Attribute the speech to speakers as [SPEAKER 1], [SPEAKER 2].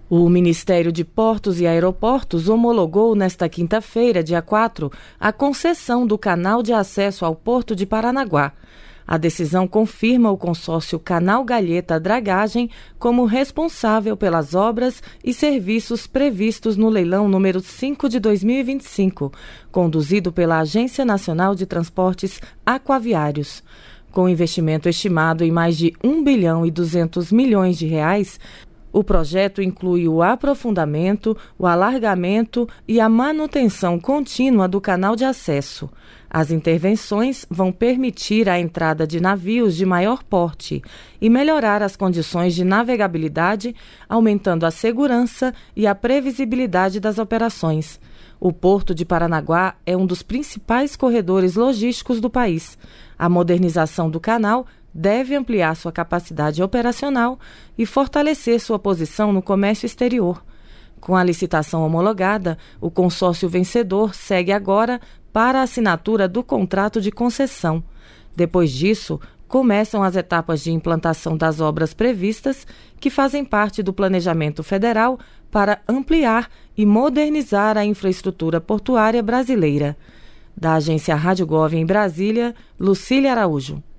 [SPEAKER 1] O Ministério de Portos e Aeroportos homologou nesta quinta-feira, dia 4, a concessão do canal de acesso ao Porto de Paranaguá. A decisão confirma o consórcio Canal Galheta Dragagem como responsável pelas obras e serviços previstos no leilão número 5 de 2025, conduzido pela Agência Nacional de Transportes Aquaviários. Com investimento estimado em mais de R$ 1 bilhão e 200 milhões de reais, o projeto inclui o aprofundamento, o alargamento e a manutenção contínua do canal de acesso. As intervenções vão permitir a entrada de navios de maior porte e melhorar as condições de navegabilidade, aumentando a segurança e a previsibilidade das operações. O Porto de Paranaguá é um dos principais corredores logísticos do país. A modernização do canal deve ampliar sua capacidade operacional e fortalecer sua posição no comércio exterior. Com a licitação homologada, o consórcio vencedor segue agora para a assinatura do contrato de concessão. Depois disso, começam as etapas de implantação das obras previstas, que fazem parte do planejamento federal para ampliar e modernizar a infraestrutura portuária brasileira. Da agência Rádio Gov em Brasília, Lucília Araújo.